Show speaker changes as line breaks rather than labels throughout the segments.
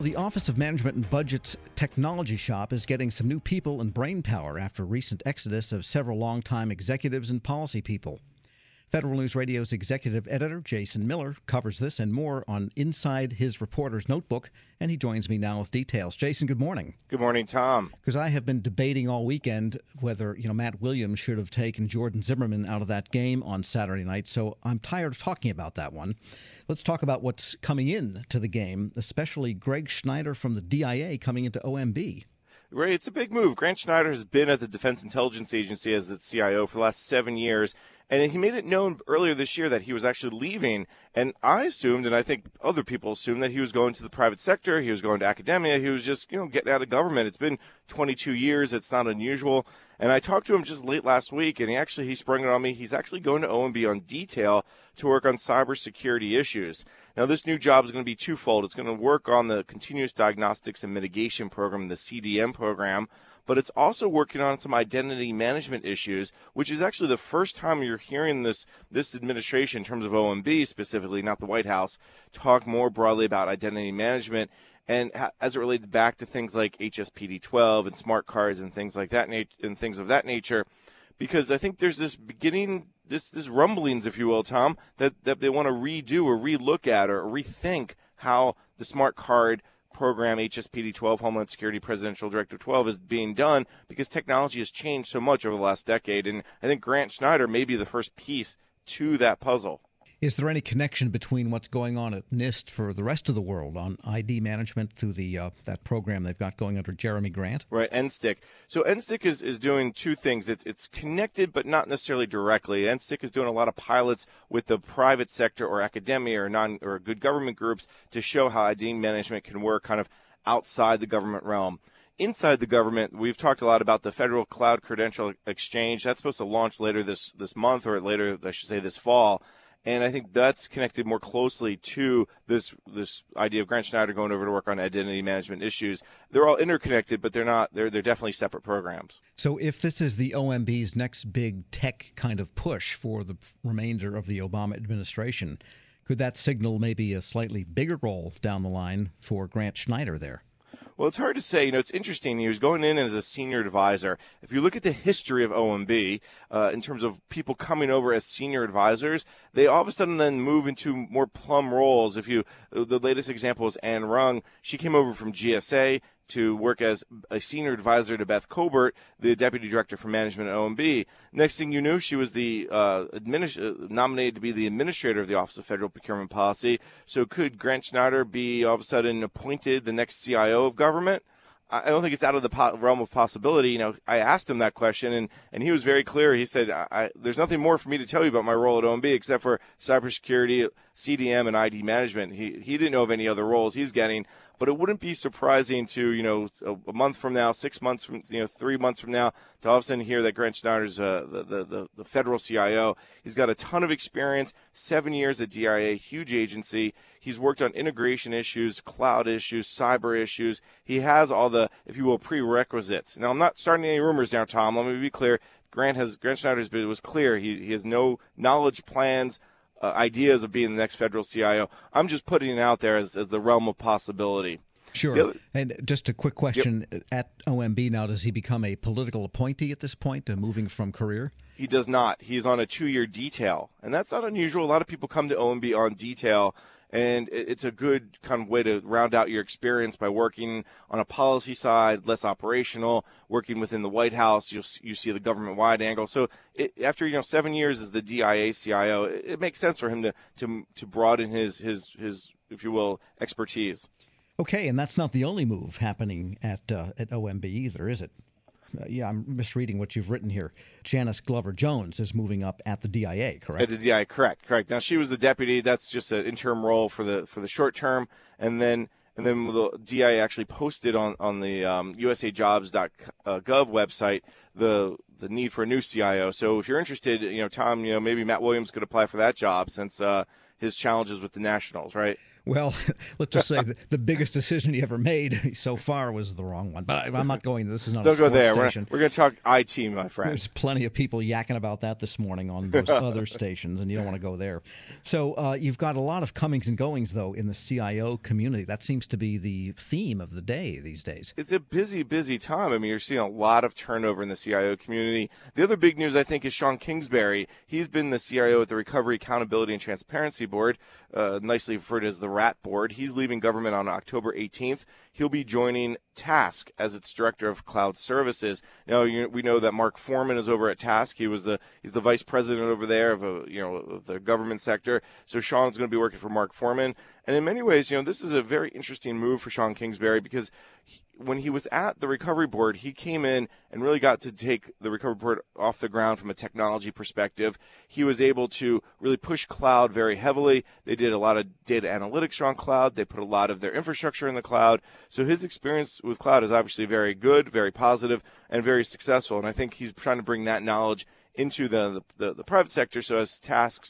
The Office of Management and Budget's technology shop is getting some new people and brain power after a recent exodus of several longtime executives and policy people. Federal News Radio's executive editor, Jason Miller, covers this and more on Inside His Reporter's Notebook, and he joins me now with details. Jason, good morning.
Good morning, Tom.
Because I have been debating all weekend whether, Matt Williams should have taken Jordan Zimmerman out of that game on Saturday night, so I'm tired of talking about that one. Let's talk about what's coming in to the game, especially Greg Schneider from the DIA coming into OMB.
Right, it's a big move. Grant Schneider has been at the Defense Intelligence Agency as its CIO for the last 7 years, and he made it known earlier this year that he was actually leaving. And I assumed, and I think other people assumed, that he was going to the private sector, he was going to academia, he was just, getting out of government. It's been 22 years. It's not unusual. And I talked to him just late last week, and he sprung it on me. He's actually going to OMB on detail to work on cybersecurity issues. Now, this new job is going to be twofold. It's going to work on the Continuous Diagnostics and Mitigation Program, the CDM program, but it's also working on some identity management issues, which is actually the first time you're hearing this administration, in terms of OMB specifically, not the White House, talk more broadly about identity management and as it relates back to things like HSPD 12 and smart cards and things like that and things of that nature, because I think there's this beginning, this rumblings, if you will, Tom, that they want to redo or relook at or rethink how the smart card program, HSPD 12, Homeland Security Presidential Directive 12, is being done, because technology has changed so much over the last decade. And I think Grant Schneider may be the first piece to that puzzle.
Is there any connection between what's going on at NIST for the rest of the world on ID management through the that program they've got going under Jeremy Grant?
Right, NSTIC. So NSTIC is doing two things. It's connected, but not necessarily directly. NSTIC is doing a lot of pilots with the private sector or academia or good government groups to show how ID management can work kind of outside the government realm. Inside the government, we've talked a lot about the Federal Cloud Credential Exchange. That's supposed to launch later this month, or later, I should say, this fall. And I think that's connected more closely to this idea of Grant Schneider going over to work on identity management issues. They're all interconnected, but they're not. They're definitely separate programs.
So if this is the OMB's next big tech kind of push for the remainder of the Obama administration, could that signal maybe a slightly bigger role down the line for Grant Schneider there?
Well, it's hard to say. It's interesting. He was going in as a senior advisor. If you look at the history of OMB, in terms of people coming over as senior advisors, they all of a sudden then move into more plum roles. The latest example is Anne Rung. She came over from GSA to work as a senior advisor to Beth Colbert, the deputy director for management at OMB. Next thing you knew, she was the nominated to be the administrator of the Office of Federal Procurement Policy. So could Grant Schneider be all of a sudden appointed the next CIO of government? I don't think it's out of the realm of possibility. I asked him that question, and he was very clear. He said, there's nothing more for me to tell you about my role at OMB except for cybersecurity, CDM, and ID management. He didn't know of any other roles he's getting, but it wouldn't be surprising to, a month from now, 6 months from, 3 months from now, to all of a sudden hear that Grant Schneider's the federal CIO. He's got a ton of experience, 7 years at DIA, huge agency. He's worked on integration issues, cloud issues, cyber issues. He has all the, if you will, prerequisites. Now, I'm not starting any rumors now, Tom. Let me be clear. Grant Schneider was clear. He has no knowledge, plans, ideas of being the next federal CIO. I'm just putting it out there as the realm of possibility.
Sure. And just a quick question. Yep. At OMB now, does he become a political appointee at this point, moving from career?
He does not. He's on a 2-year detail, and that's not unusual. A lot of people come to OMB on detail, and it's a good kind of way to round out your experience by working on a policy side, less operational, working within the White House. You see the government-wide angle. So after 7 years as the DIA CIO, it makes sense for him to broaden his if you will, expertise.
Okay, and that's not the only move happening at OMB either, is it? I'm misreading what you've written here. Janice Glover-Jones is moving up at the DIA, correct?
At the DIA, correct. Now, she was the deputy. That's just an interim role for the short term. And then the DIA actually posted on the usajobs.gov website the need for a new CIO. So if you're interested, Tom, maybe Matt Williams could apply for that job since his challenges with the Nationals, right?
Well, let's just say the biggest decision he ever made so far was the wrong one. But I'm not going. This is not
Don't
a sports
go there.
station.
We're going to talk IT, my friend.
There's plenty of people yakking about that this morning on those other stations, and you don't want to go there. So you've got a lot of comings and goings, though, in the CIO community. That seems to be the theme of the day these days.
It's a busy, busy time. I mean, you're seeing a lot of turnover in the CIO community. The other big news, I think, is Sean Kingsbury. He's been the CIO at the Recovery, Accountability, and Transparency Board, nicely referred as the RAT Board. He's leaving government on October 18th. He'll be joining TASC as its Director of Cloud Services. Now, we know that Mark Foreman is over at TASC. He's the Vice President over there of the government sector. So Sean's going to be working for Mark Foreman. And in many ways, this is a very interesting move for Sean Kingsbury because when he was at the Recovery Board, he came in and really got to take the Recovery Board off the ground from a technology perspective. He was able to really push cloud very heavily. They did a lot of data analytics around cloud. They put a lot of their infrastructure in the cloud. So his experience with cloud is obviously very good, very positive, and very successful. And I think he's trying to bring that knowledge into the private sector. So as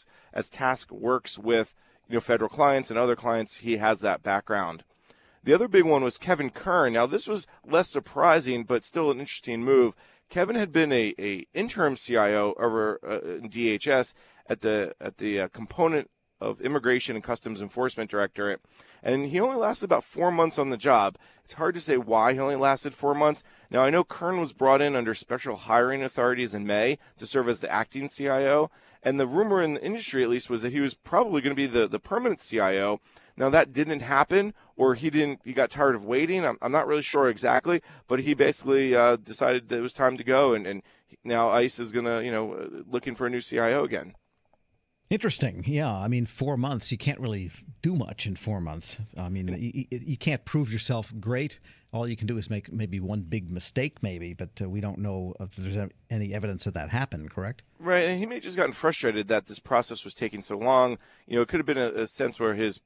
TASC works with federal clients and other clients, he has that background. The other big one was Kevin Kern. Now, this was less surprising, but still an interesting move. Kevin had been a interim CIO over in DHS at the component of Immigration and Customs Enforcement Directorate, and he only lasted about 4 months on the job. It's hard to say why he only lasted 4 months. Now, I know Kern was brought in under special hiring authorities in May to serve as the acting CIO, and the rumor in the industry, at least, was that he was probably going to be the permanent CIO. Now, that didn't happen, or he got tired of waiting. I'm not really sure exactly, but he basically decided that it was time to go, and now ICE is going to, looking for a new CIO again.
Interesting. Yeah. I mean, 4 months, you can't really do much in 4 months. I mean, you can't prove yourself great. All you can do is make maybe one big mistake, maybe, but we don't know if there's any evidence that happened, correct?
Right, and he may have just gotten frustrated that this process was taking so long. It could have been a sense where his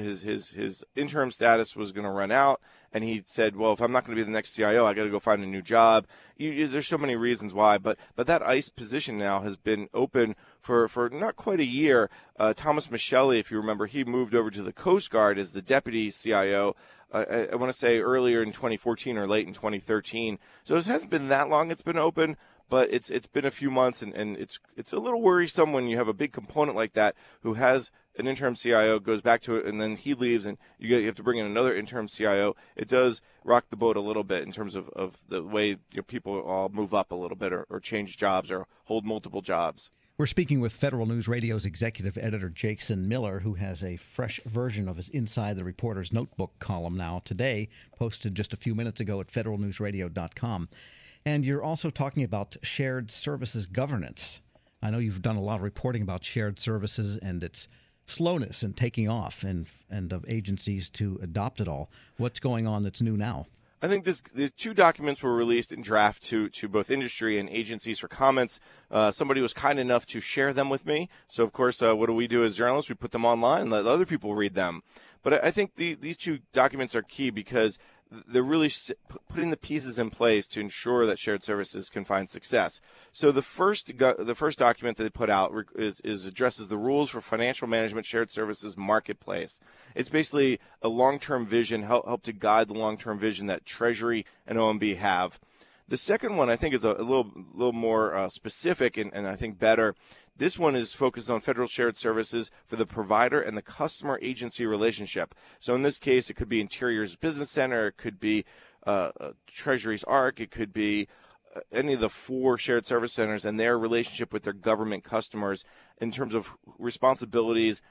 interim status was going to run out, and he said, well, if I'm not going to be the next CIO, I got to go find a new job. There's so many reasons why, but that ICE position now has been open for not quite a year. Thomas Michelli, if you remember, he moved over to the Coast Guard as the deputy CIO. I want to say earlier in 2014 or late in 2013. So it hasn't been that long it's been open, but it's been a few months, and it's a little worrisome when you have a big component like that who has an interim CIO, goes back to it, and then he leaves, and you have to bring in another interim CIO. It does rock the boat a little bit in terms of the way people all move up a little bit or change jobs or hold multiple jobs.
We're speaking with Federal News Radio's executive editor, Jason Miller, who has a fresh version of his Inside the Reporter's Notebook column now today, posted just a few minutes ago at federalnewsradio.com. And you're also talking about shared services governance. I know you've done a lot of reporting about shared services and its slowness in taking off and of agencies to adopt it all. What's going on that's new now?
I think the two documents were released in draft to both industry and agencies for comments. Somebody was kind enough to share them with me. So, of course, what do we do as journalists? We put them online and let other people read them. But I think these two documents are key because they're really putting the pieces in place to ensure that shared services can find success. So the first document that they put out is addresses the rules for financial management shared services marketplace. It's basically a long-term vision, help to guide the long-term vision that Treasury and OMB have. The second one I think is a little more specific and I think better. This one is focused on federal shared services for the provider and the customer agency relationship. So in this case, it could be Interior's Business Center, it could be Treasury's ARC, it could be any of the 4 shared service centers and their relationship with their government customers in terms of responsibilities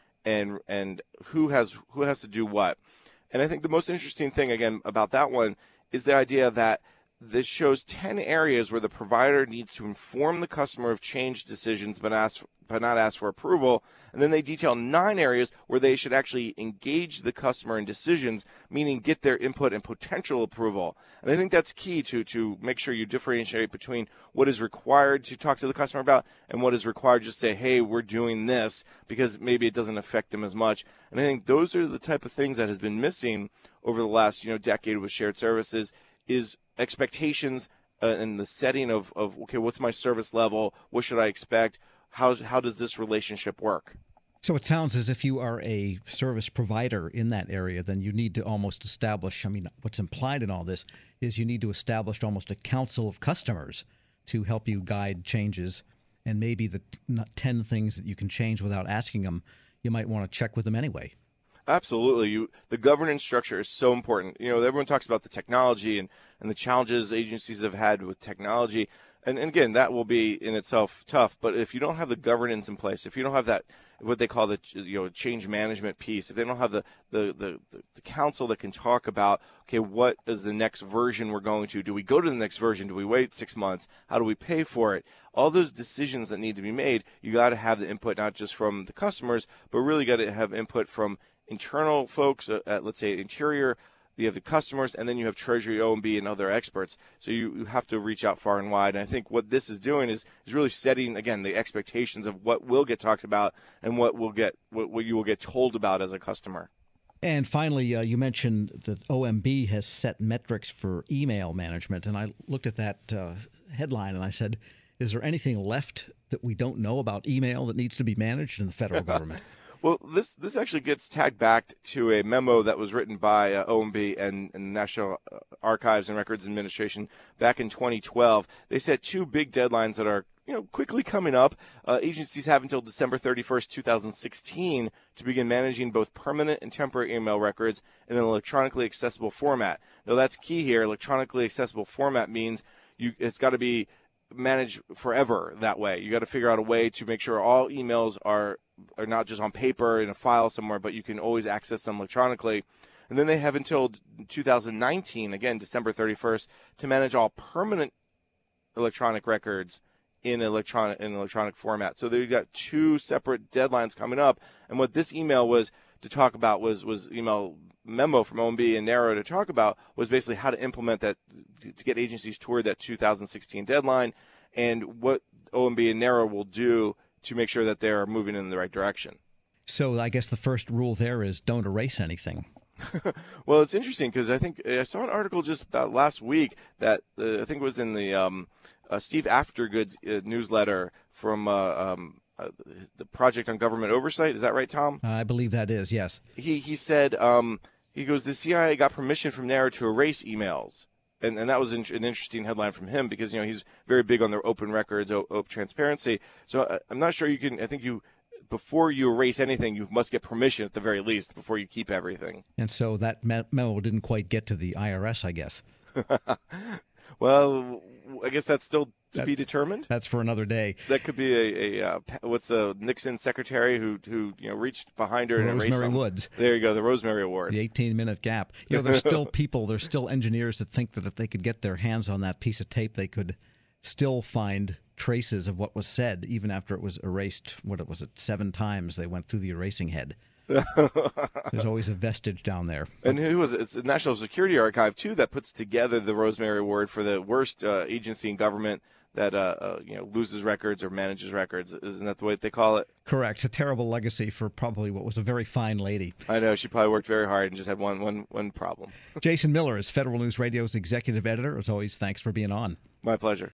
and who has to do what. And I think the most interesting thing, again, about that one is the idea that this shows 10 areas where the provider needs to inform the customer of change decisions but not ask for approval. And then they detail 9 areas where they should actually engage the customer in decisions, meaning get their input and potential approval. And I think that's key to make sure you differentiate between what is required to talk to the customer about and what is required to just say, hey, we're doing this, because maybe it doesn't affect them as much. And I think those are the type of things that has been missing over the last decade with shared services is expectations and the setting of okay, what's my service level? What should I expect? How does this relationship work?
So it sounds as if you are a service provider in that area, then you need to almost establish, I mean, what's implied in all this is you need to establish almost a council of customers to help you guide changes, and maybe the 10 things that you can change without asking them, you might want to check with them anyway.
Absolutely. The governance structure is so important. Everyone talks about the technology and the challenges agencies have had with technology. And again, that will be in itself tough. But if you don't have the governance in place, if you don't have that, what they call the change management piece, if they don't have the council that can talk about, okay, what is the next version we're going to? Do we go to the next version? Do we wait 6 months? How do we pay for it? All those decisions that need to be made, you got to have the input not just from the customers, but really got to have input from internal folks at, let's say, Interior. You have the customers, and then you have Treasury, OMB, and other experts. So you have to reach out far and wide. And I think what this is doing is really setting, again, the expectations of what will get talked about and what you will get told about as a customer.
And finally, you mentioned that OMB has set metrics for email management. And I looked at that headline and I said, is there anything left that we don't know about email that needs to be managed in the federal government?
Well, this actually gets tagged back to a memo that was written by OMB and National Archives and Records Administration back in 2012. They set two big deadlines that are quickly coming up. Agencies have until December 31st, 2016 to begin managing both permanent and temporary email records in an electronically accessible format. Now, that's key here. Electronically accessible format means it's got to be managed forever that way. You got to figure out a way to make sure all emails are not just on paper in a file somewhere, but you can always access them electronically. And then they have until 2019, again, December 31st, to manage all permanent electronic records in electronic format. So they've got two separate deadlines coming up. And what this email was to talk about was email memo from OMB and NARA to talk about was basically how to implement that to get agencies toward that 2016 deadline and what OMB and NARA will do to make sure that they're moving in the right direction.
So I guess the first rule there is don't erase anything.
Well, it's interesting because I think I saw an article just about last week that I think it was in the Steve Aftergood's newsletter from the Project on Government Oversight. Is that right, Tom?
I believe that is, yes.
He said, he goes, the CIA got permission from NARA to erase emails. And that was an interesting headline from him because, he's very big on their open records, open transparency. So I'm not sure you can, I think before you erase anything, you must get permission at the very least before you keep everything.
And so that memo didn't quite get to the IRS, I guess.
Well, I guess that's still to be determined.
That's for another day.
That could be what's a Nixon secretary who reached behind her and erased
Rosemary Woods.
There you go, the Rosemary Award.
The 18-minute gap. There's still people, there's still engineers that think that if they could get their hands on that piece of tape, they could still find traces of what was said, even after it was erased. What was it? 7 times they went through the erasing head. There's always a vestige down there.
And who was it? It's the National Security Archive, too, that puts together the Rosemary Award for the worst agency in government that loses records or manages records. Isn't that the way they call it?
Correct. A terrible legacy for probably what was a very fine lady.
I know. She probably worked very hard and just had one problem.
Jason Miller is Federal News Radio's executive editor. As always, thanks for being on.
My pleasure.